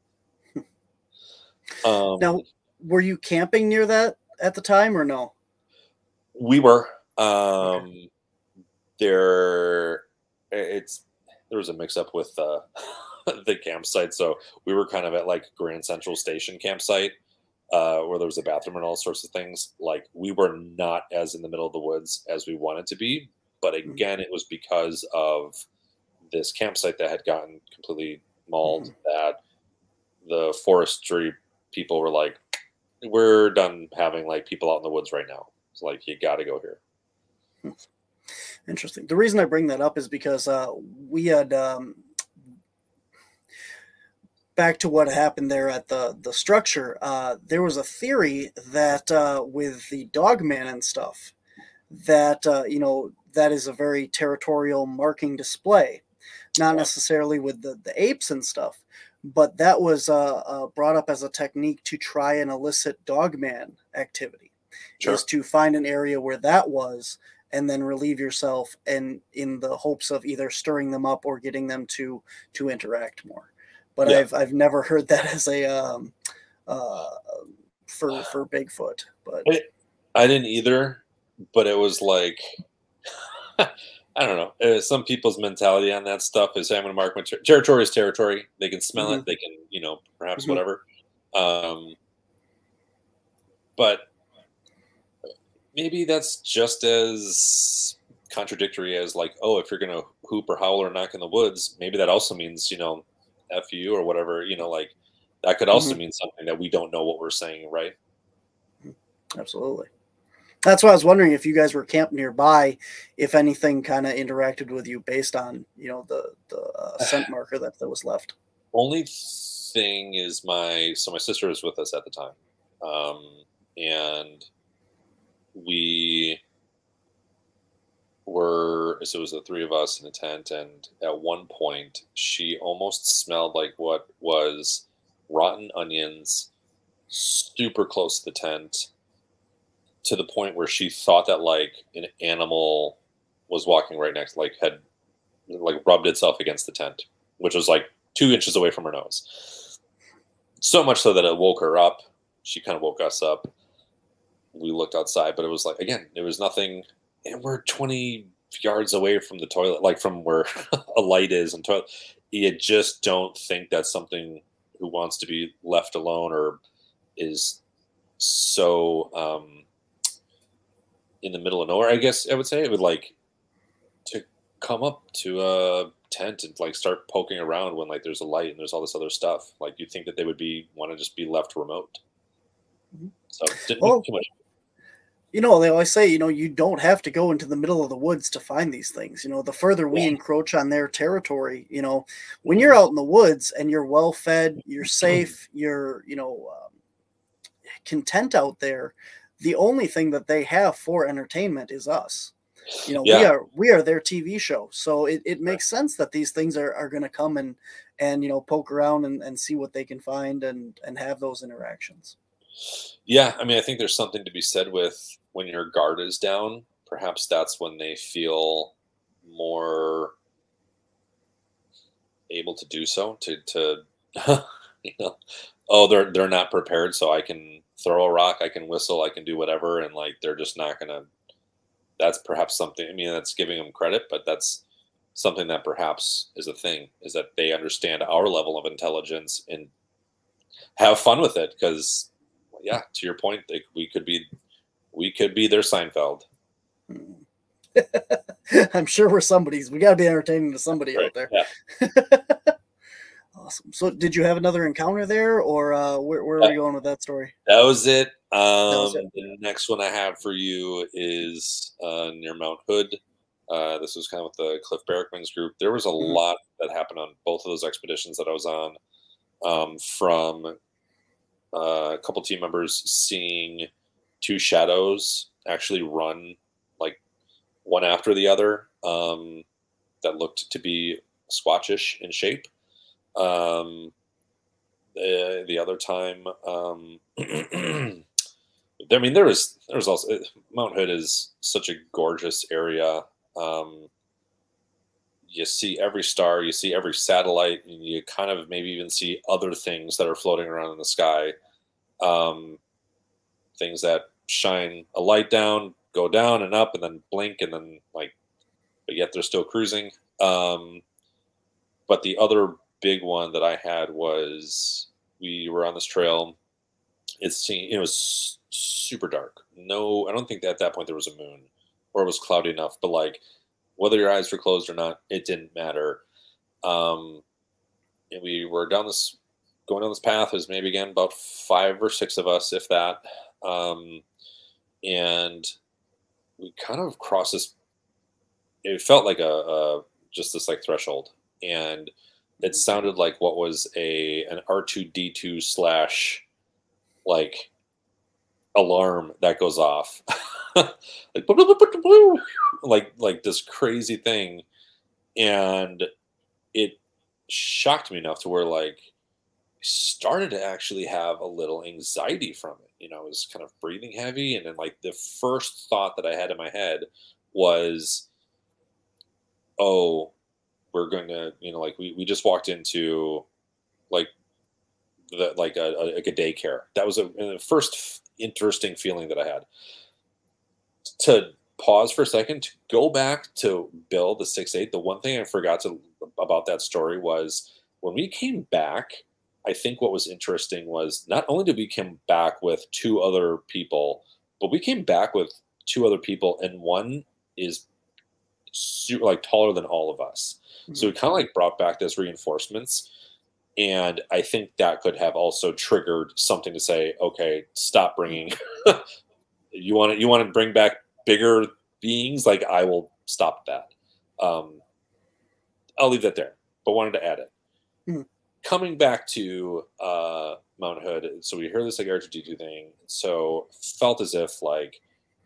Now, Um, were you camping near that at the time or no? we were Okay. there. It's there was a mix up with the campsite, so we were kind of at like Grand Central Station campsite, where there was a bathroom and all sorts of things. Like we were not as in the middle of the woods as we wanted to be, but again, it was because of this campsite that had gotten completely Mm-hmm. mauled. That the forestry people were like, "We're done having like people out in the woods right now. It's like you got to go here." Interesting. The reason I bring that up is because we had back to what happened there at the structure. There was a theory that with the Dogman and stuff, that that is a very territorial marking display, not necessarily with the apes and stuff, but that was brought up as a technique to try and elicit Dogman activity, Sure. is to find an area where that was and then relieve yourself, and in the hopes of either stirring them up or getting them to interact more. But Yeah. I've never heard that as a for Bigfoot. But I didn't either, but it was like I don't know. Some people's mentality on that stuff is, hey, I'm going to mark my territory is territory. They can smell Mhm. it. They can, perhaps Mhm. whatever. But maybe that's just as contradictory as like, oh, if you're going to hoop or howl or knock in the woods, maybe that also means, F you or whatever, like that could also Mhm. mean something that we don't know what we're saying, right? Absolutely. That's why I was wondering if you guys were camped nearby, if anything kind of interacted with you based on the scent marker that was left. Only thing is my sister was with us at the time. And we so it was the three of us in a tent, and at one point she almost smelled like what was rotten onions super close to the tent, to the point where she thought that like an animal was walking right next, like had like rubbed itself against the tent, which was like 2 inches away from her nose. So much so that it woke her up. She kind of woke us up. We looked outside, but it was like, again, there was nothing, and we're 20 yards away from the toilet, like from where a light is and toilet. You just don't think that's something who wants to be left alone or is so in the middle of nowhere. I guess I would say it would like to come up to a tent and like start poking around when like there's a light and there's all this other stuff. Like you'd think that they would be want to just be left remote. Mhm. So didn't think Well, too much. they always say, you don't have to go into the middle of the woods to find these things. The further we Yeah. encroach on their territory, when Mhm. you're out in the woods and you're well fed, you're safe, you're, content out there, the only thing that they have for entertainment is us. We Yeah. are their TV show. So it makes sense that these things are going to come and poke around and see what they can find and have those interactions. Yeah, I mean, I think there's something to be said with when your guard is down. Perhaps that's when they feel more able to do so. To you know, oh, they're not prepared, so I can throw a rock, I can whistle, I can do whatever, and like they're just not gonna. That's perhaps something. I mean, that's giving them credit, but that's something that perhaps is a thing. Is that they understand our level of intelligence and have fun with it? Because, yeah, to your point, we could be their Seinfeld. Mm. I'm sure we're somebody's. We got to be entertaining to somebody Right. out there. Yeah. Awesome. So, did you have another encounter there, or where are That, we going with that story? that was it. That was it. The next one I have for you is near Mount Hood. This was kind of with the Cliff Barrickman's group. There was a Mhm. lot that happened on both of those expeditions that I was on. From a couple team members seeing two shadows actually run like one after the other, that looked to be squatchish in shape. The other time, I mean, there was also Mount Hood is such a gorgeous area. Um, you see every star, you see every satellite, and you kind of maybe even see other things that are floating around in the sky. Um, Things that shine a light down, go down and up, and then blink, and then like, but yet they're still cruising. Um, but the other big one that I had was we were on this trail. It was super dark. No, I don't think that at that point there was a moon, or it was cloudy enough. But like, whether your eyes were closed or not, it didn't matter. Um, and we were going down this path. There's maybe again about 5 or 6 of us, if that. Um, and we kind of crossed this it felt like a just this like threshold, and it sounded like what was a an R2D2 slash like alarm that goes off, like "Boop, boop, boop, boop, boop," like this crazy thing, and it shocked me enough to where like started to actually have a little anxiety from it. I was kind of breathing heavy, and then like the first thought that I had in my head was, "Oh, we're going to, like we just walked into like like like a daycare." That was the first interesting feeling that I had. To pause for a second, to go back to Bill the 6'8", the one thing I forgot to about that story was when we came back. I think what was interesting was not only did we come back with two other people, but we came back with two other people, and one is like taller than all of us. So Mhm. it kind of like brought back those reinforcements, and I think that could have also triggered something to say, okay, stop bringing. You want to bring back bigger beings, like I will stop that. um I'll leave that there, but wanted to add it. Mhm. Coming back to Mount Hood, so we heard this like R2D2 thing, so felt as if like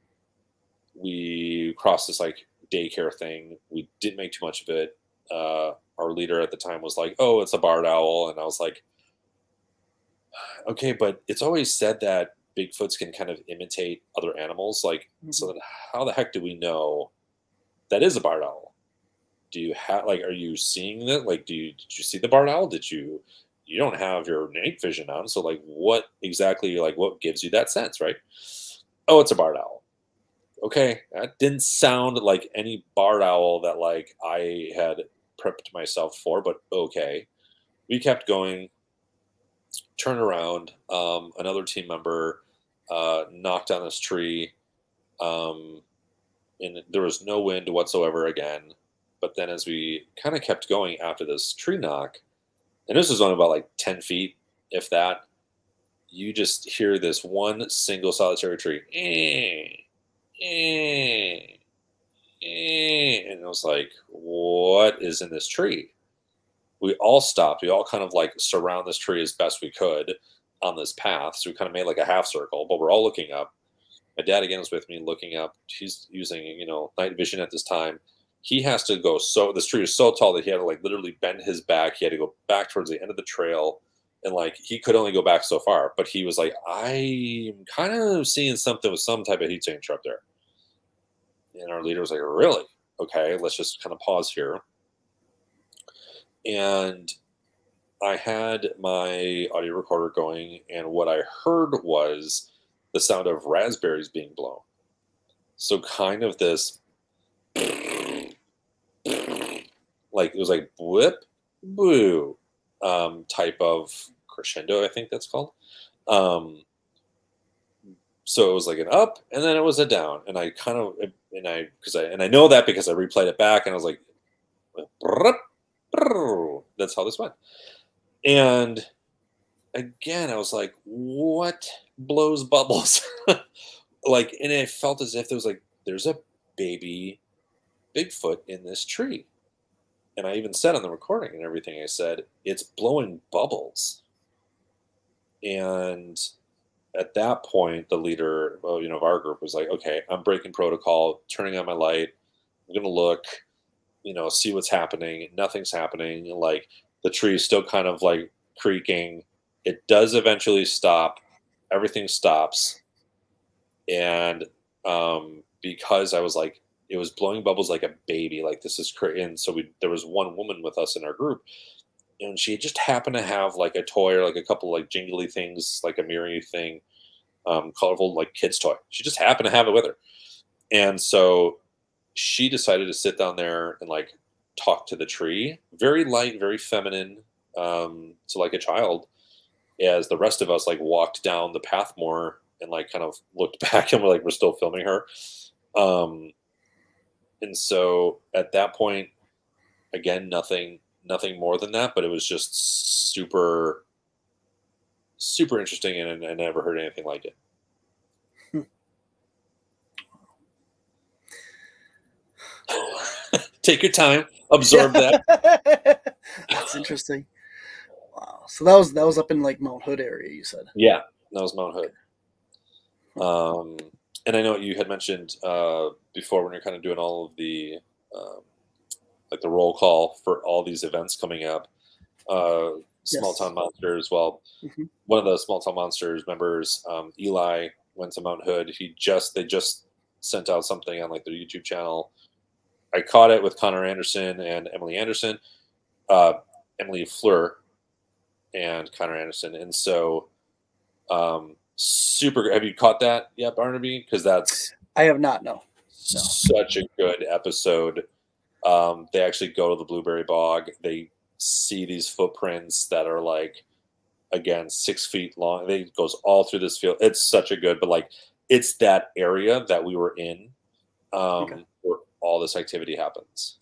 we crossed this like daycare thing. We didn't make too much of it. Our leader at the time was like, "Oh, it's a barred owl," and I was like, "Okay, but it's always said that Bigfoots can kind of imitate other animals. Like, so Mhm. then how the heck do we know that is a barred owl? Do you have like, are you seeing that? Like, did you see the barred owl? Did you don't have your night vision on, so like, what exactly like what gives you that sense, right? Oh, it's a barred owl. Okay, that didn't sound like any barred owl that like I had prepped myself for, but okay. We kept going, turn around. Another team member knocked on this tree, um, and there was no wind whatsoever again. But then, as we kind of kept going after this tree knock, and this was only about like 10 feet, if that, you just hear this one single solitary tree. Eh, and I was like, what is in this tree? We all stopped. We all kind of like surround this tree as best we could on this path. So we kind of made like a half circle, but we're all looking up. My dad again was with me looking up. He's using, night vision at this time. He has to go, so this tree is so tall that he had to like literally bend his back. He had to go back towards the end of the trail. And like he could only go back so far. But he was like, I'm kind of seeing something with some type of heat signature up there. And our leader was like, really? Okay, let's just kind of pause here. And I had my audio recorder going, and what I heard was the sound of raspberries being blown. So kind of this, like it was like whip, boo, type of crescendo. I think that's called. Um, so it was like an up, and then it was a down, and I kind of and I know that because I replayed it back, and I was like, that's how this went. And again, I was like, what blows bubbles? Like, and it felt as if there was like, there's a baby Bigfoot in this tree. And I even said on the recording and everything, I said, it's blowing bubbles. And at that point, the leader, well, of our group was like, okay, I'm breaking protocol, turning on my light. I'm going to look, see what's happening. Nothing's happening. Like the tree is still kind of like creaking. It does eventually stop. Everything stops. And because I was like, it was blowing bubbles like a baby, like this is crazy. And so there was one woman with us in our group, and she just happened to have like a toy or like a couple like jingly things, like a mirrory thing, colorful like kids toy. She just happened to have it with her, and so she decided to sit down there and like talk to the tree, very light, very feminine, to like a child, as the rest of us like walked down the path more and like kind of looked back and we're still filming her. Um, and so at that point, again, nothing more than that, but it was just super, super interesting, and I never heard anything like it. Take your time, absorb that. That's interesting. Wow. So that was up in like Mount Hood area, you said. Yeah, that was Mount Hood. And I know you had mentioned before when you're kind of doing all of the like the roll call for all these events coming up. Small Town Monsters. Well, one of the Small Town Monsters members, Eli, went to Mount Hood. They just sent out something on like their YouTube channel. I caught it with Connor Anderson and Emily Anderson, Emily Fleur, and Connor Anderson, and so super. Have you caught that yet, Barnaby? Because I have not. No. Such a good episode. They actually go to the Blueberry Bog. They see these footprints that are like, again, 6 feet long. It goes all through this field. It's such a good, but like it's that area that we were in where all this activity happens.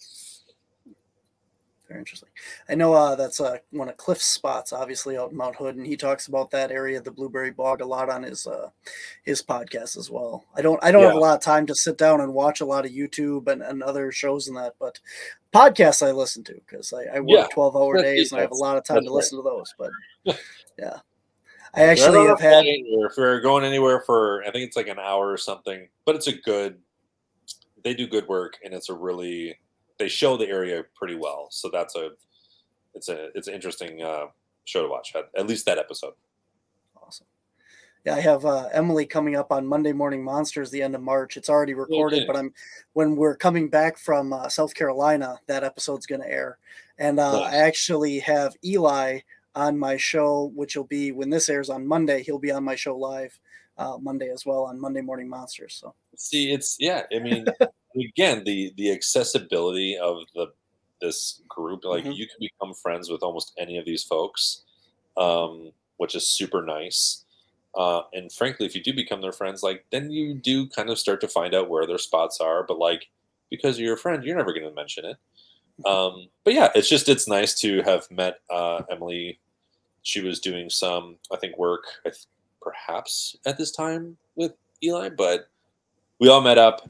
Very interesting. I know that's one of Cliff's spots, obviously out in Mount Hood, and he talks about that area, the Blueberry Bog, a lot on his podcast as well. I don't have a lot of time to sit down and watch a lot of YouTube and other shows and that, but podcasts I listen to because I work 12-hour days and I have a lot of time to listen to those. But yeah, I actually have had. If we're going anywhere for, I think it's like an hour or something, but it's they do good work, and they show the area pretty well. So it's an interesting show to watch, at least that episode. Awesome. Yeah, I have Emily coming up on Monday Morning Monsters the end of March. It's already recorded, but when we're coming back from South Carolina, that episode's going to air. And nice. I actually have Eli on my show, which will be, when this airs on Monday, he'll be on my show live Monday as well on Monday Morning Monsters. So see, I mean, again, the accessibility of this group, like you can become friends with almost any of these folks, which is super nice. And frankly, if you do become their friends, like then you do kind of start to find out where their spots are. But like, because you're your friend, you're never going to mention it. But yeah, it's nice to have met Emily. She was doing some, I think, work perhaps at this time with Eli, but we all met up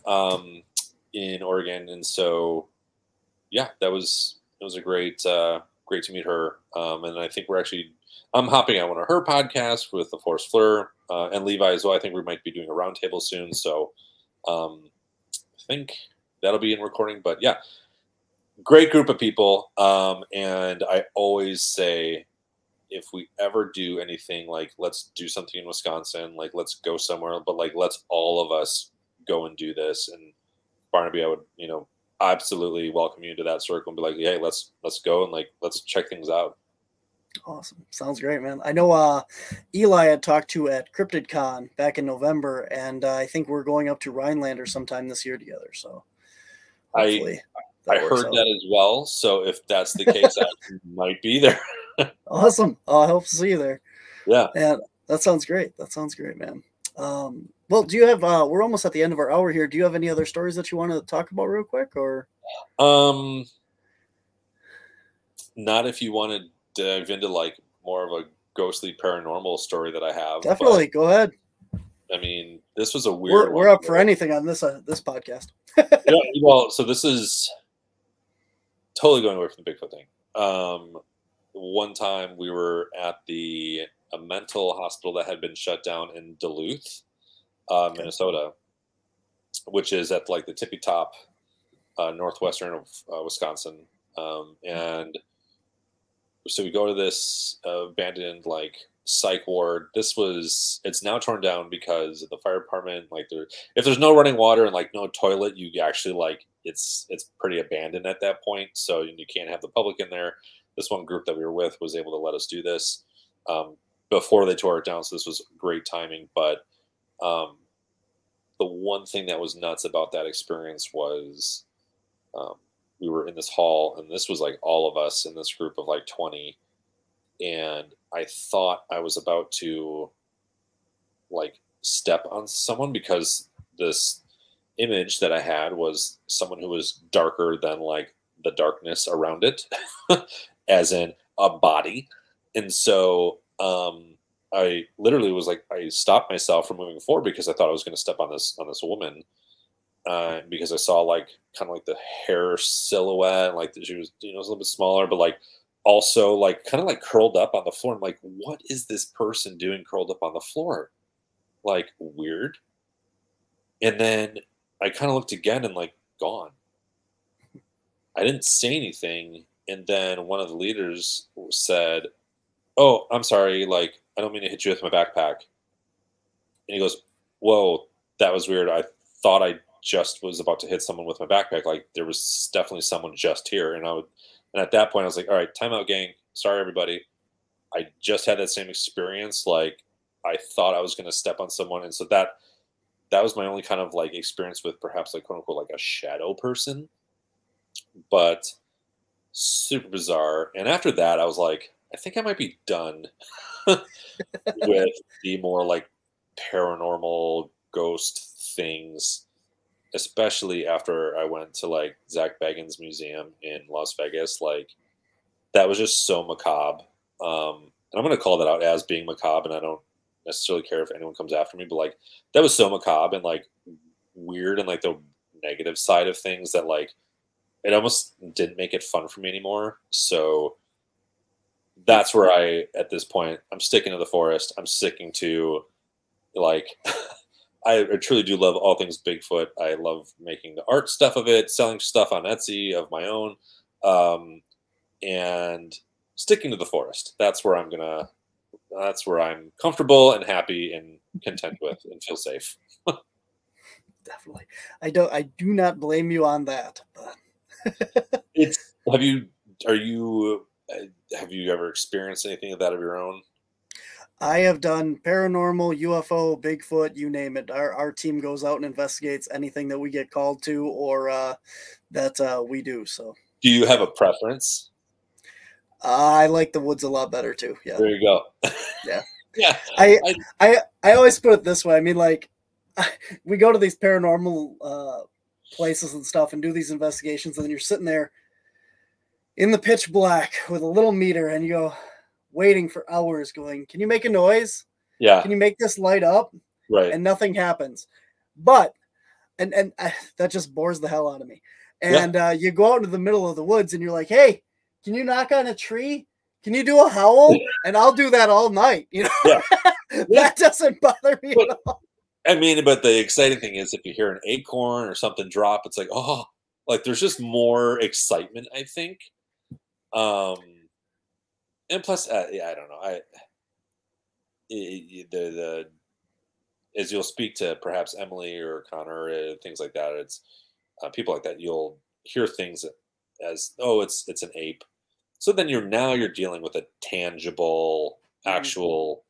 in Oregon, and so yeah, it was a great to meet her. And I think I'm hopping on one of her podcasts with the Forest Fleur and Levi as well. I think we might be doing a roundtable soon, so I think that'll be in recording. But yeah, great group of people, and I always say, if we ever do anything, like let's do something in Wisconsin, like let's go somewhere, but like let's all of us go and do this. And Barnaby, I would, absolutely welcome you into that circle and be like, hey, let's go and like let's check things out. Awesome. Sounds great, man. I know Eli had talked to at CryptidCon back in November, and I think we're going up to Rhinelander sometime this year together. So hopefully I heard that as well. So if that's the case, I might be there. Awesome. I hope to see you there. Yeah. And that sounds great. That sounds great, man. Well, do you have, we're almost at the end of our hour here. Do you have any other stories that you want to talk about real quick, or? Not if you want to dive into like more of a ghostly paranormal story that I have. Definitely. Go ahead. I mean, this was a weird We're up for anything on this podcast. Yeah, well, so this is totally going away from the Bigfoot thing. One time we were at a mental hospital that had been shut down in Duluth, Minnesota, which is at like the tippy top northwestern of Wisconsin. And so we go to this abandoned like psych ward. It's now torn down because the fire department, like if there's no running water and like no toilet, you actually like it's pretty abandoned at that point. So you can't have the public in there. This one group that we were with was able to let us do this before they tore it down. So this was great timing. But the one thing that was nuts about that experience was we were in this hall, and this was like all of us in this group of like 20. And I thought I was about to like step on someone, because this image that I had was someone who was darker than like the darkness around it, as in a body. And so I literally was like, I stopped myself from moving forward because I thought I was going to step on this woman. because I saw like kind of like the hair silhouette, like she was, a little bit smaller, but like also like kind of like curled up on the floor. I'm like, what is this person doing curled up on the floor? Like weird. And then I kind of looked again and like gone. I didn't say anything. And then one of the leaders said, "Oh, I'm sorry. Like, I don't mean to hit you with my backpack." And he goes, "Whoa, that was weird. I thought I just was about to hit someone with my backpack. Like, there was definitely someone just here." And at that point, I was like, "All right, timeout, gang. Sorry, everybody. I just had that same experience. Like, I thought I was going to step on someone." And so that was my only kind of like experience with perhaps like quote unquote like a shadow person, but super bizarre. And after that, I was like, I think I might be done with the more like paranormal ghost things, especially after I went to like Zach Bagans Museum in Las Vegas. Like that was just so macabre. And I'm going to call that out as being macabre, and I don't necessarily care if anyone comes after me, but like that was so macabre and like weird and like the negative side of things that like it almost didn't make it fun for me anymore. So that's where at this point, I'm sticking to the forest. I'm sticking to like, I truly do love all things Bigfoot. I love making the art stuff of it, selling stuff on Etsy of my own, and sticking to the forest. That's where that's where I'm comfortable and happy and content with and feel safe. Definitely. I do not blame you on that. But It's, are you, have you ever experienced anything of that of your own? I have done paranormal, UFO, Bigfoot, you name it. Our team goes out and investigates anything that we get called to or that we do. So, Do you have a preference? I like the woods a lot better too. Yeah. There you go. Yeah. Yeah. I, I always put it this way. I mean, like, we go to these paranormal places and stuff and do these investigations, and then you're sitting there in the pitch black with a little meter, and you go waiting for hours, going, "Can you make a noise? Yeah. Can you make this light up?" Right. And nothing happens. But and that just bores the hell out of me. And you go out into the middle of the woods, and you're like, "Hey, can you knock on a tree? Can you do a howl?" And I'll do that all night. Yeah. That doesn't bother me at all. I mean, but the exciting thing is if you hear an acorn or something drop, it's like, oh, like there's just more excitement, I think. And plus, yeah, I don't know. The as you'll speak to perhaps Emily or Connor, things like that, it's people like that. You'll hear things as, oh, it's an ape. So then you're dealing with a tangible, actual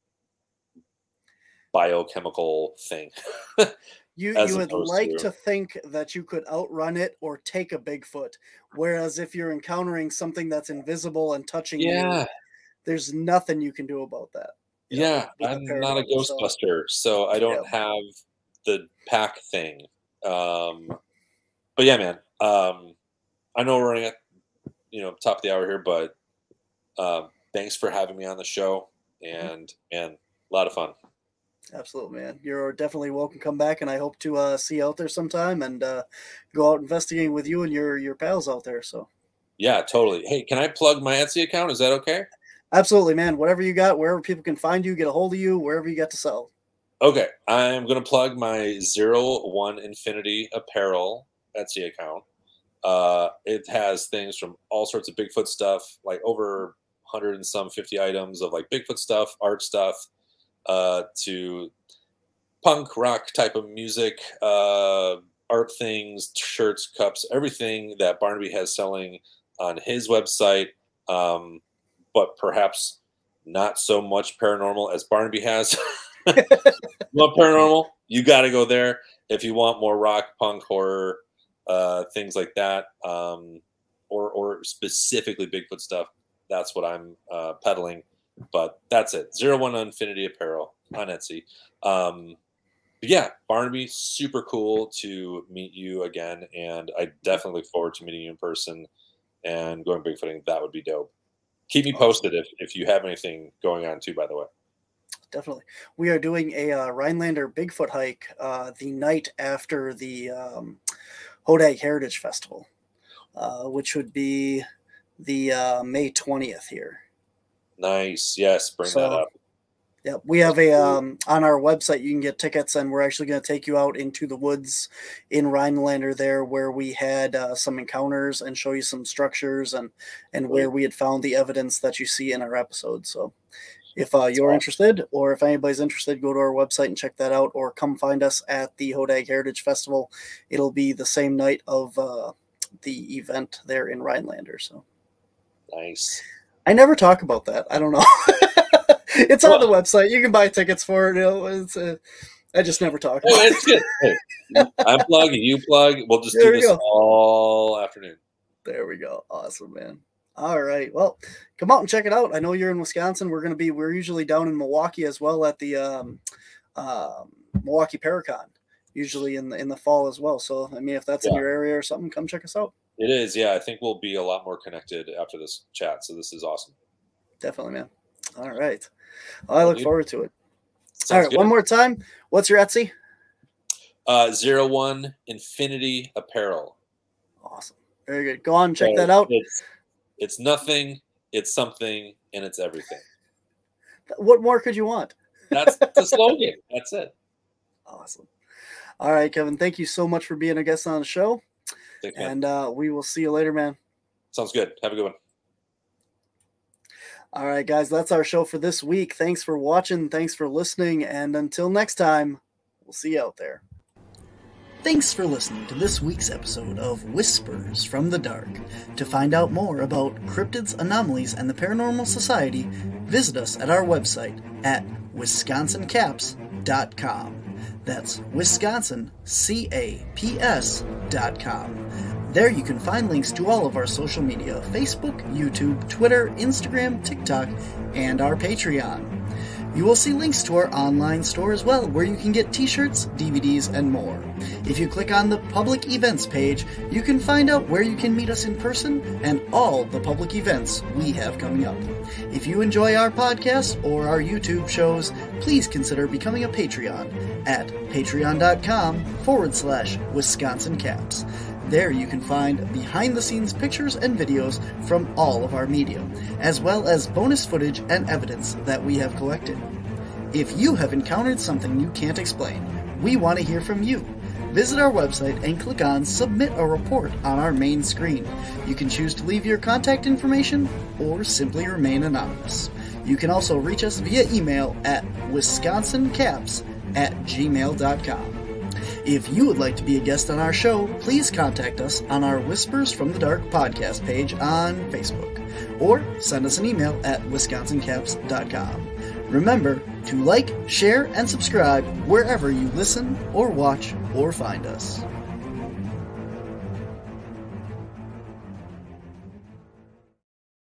biochemical thing. You would like to think that you could outrun it or take a Bigfoot, whereas if you're encountering something that's invisible and touching you, there's nothing you can do about that. Yeah, I'm not a Ghostbuster, so I don't have the pack thing. But yeah, man. I know we're running at top of the hour here, but thanks for having me on the show, and a lot of fun. Absolutely, man. You're definitely welcome to come back, and I hope to see you out there sometime and go out investigating with you and your pals out there. So, yeah, totally. Hey, can I plug my Etsy account? Is that okay? Absolutely, man. Whatever you got, wherever people can find you, get a hold of you, wherever you got to sell. Okay, I'm gonna plug my 01 Infinity Apparel Etsy account. It has things from all sorts of Bigfoot stuff, like over 100 and some 50 items of like Bigfoot stuff, art stuff, to punk rock type of music, art things, shirts, cups, everything that Barnaby has selling on his website, but perhaps not so much paranormal as Barnaby has. Want paranormal? You got to go there. If you want more rock, punk, horror, things like that, or specifically Bigfoot stuff, that's what I'm peddling. But that's it. 01 Infinity Apparel on Etsy. But yeah, Barnaby, super cool to meet you again, and I definitely look forward to meeting you in person and going Bigfooting. That would be dope. Keep me posted if you have anything going on too, by the way. definitely. We are doing a Rhinelander Bigfoot hike the night after the Hodag Heritage Festival, which would be the May 20th here. Nice. Yes, bring that up. Yeah, we have a on our website you can get tickets, and we're actually going to take you out into the woods in Rhinelander there, where we had some encounters, and show you some structures and where we had found the evidence that you see in our episode. So if you're interested, or if anybody's interested, go to our website and check that out, or come find us at the Hodag Heritage Festival. It'll be the same night of the event there in Rhinelander. So nice. I never talk about that. I don't know. It's on the website. You can buy tickets for it. You know, I just never talk about it. It's good. Hey, I'm plugging, you plug. We'll just do this all afternoon. There we go. Awesome, man. All right. Well, come out and check it out. I know you're in Wisconsin. We're usually down in Milwaukee as well at the Milwaukee Paracon, usually in the fall as well. So, I mean, if that's in your area or something, come check us out. It is. Yeah. I think we'll be a lot more connected after this chat. So this is awesome. Definitely, man. All right. Well, I look forward to it. All right. Good. One more time. What's your Etsy? 01 Infinity Apparel. Awesome. Very good. Go on, check that out. It's nothing, it's something, and it's everything. What more could you want? That's the slogan. That's it. Awesome. All right, Kevin. Thank you so much for being a guest on the show. Thanks, and we will see you later, man. Sounds good. Have a good one. All right, guys. That's our show for this week. Thanks for watching. Thanks for listening. And until next time, we'll see you out there. Thanks for listening to this week's episode of Whispers from the Dark. To find out more about cryptids, anomalies, and the Paranormal Society, visit us at our website at wisconsincaps.com. That's Wisconsin, CAPS.com. There you can find links to all of our social media, Facebook, YouTube, Twitter, Instagram, TikTok, and our Patreon. You will see links to our online store as well, where you can get t-shirts, DVDs, and more. If you click on the public events page, you can find out where you can meet us in person and all the public events we have coming up. If you enjoy our podcast or our YouTube shows, please consider becoming a Patreon at patreon.com/Wisconsin Caps. There you can find behind-the-scenes pictures and videos from all of our media, as well as bonus footage and evidence that we have collected. If you have encountered something you can't explain, we want to hear from you. Visit our website and click on Submit a Report on our main screen. You can choose to leave your contact information or simply remain anonymous. You can also reach us via email at wisconsincaps@gmail.com. If you would like to be a guest on our show, please contact us on our Whispers from the Dark podcast page on Facebook, or send us an email at wisconsincaps.com. Remember to like, share, and subscribe wherever you listen or watch or find us.